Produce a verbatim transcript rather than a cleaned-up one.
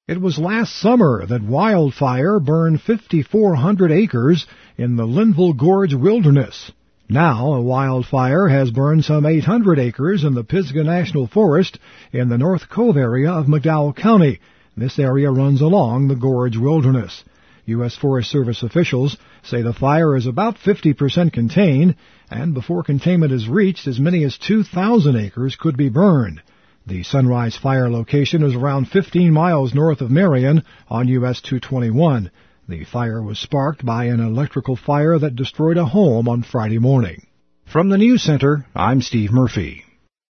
It was last summer that wildfire burned fifty-four hundred acres in the Linville Gorge Wilderness. Now, a wildfire has burned some eight hundred acres in the Pisgah National Forest in the North Cove area of McDowell County. This area runs along the Gorge Wilderness. U S Forest Service officials say the fire is about fifty percent contained, and before containment is reached, as many as two thousand acres could be burned. The Sunrise Fire location is around fifteen miles north of Marion on U S two twenty-one. The fire was sparked by an electrical fire that destroyed a home on Friday morning. From the News Center, I'm Steve Murphy.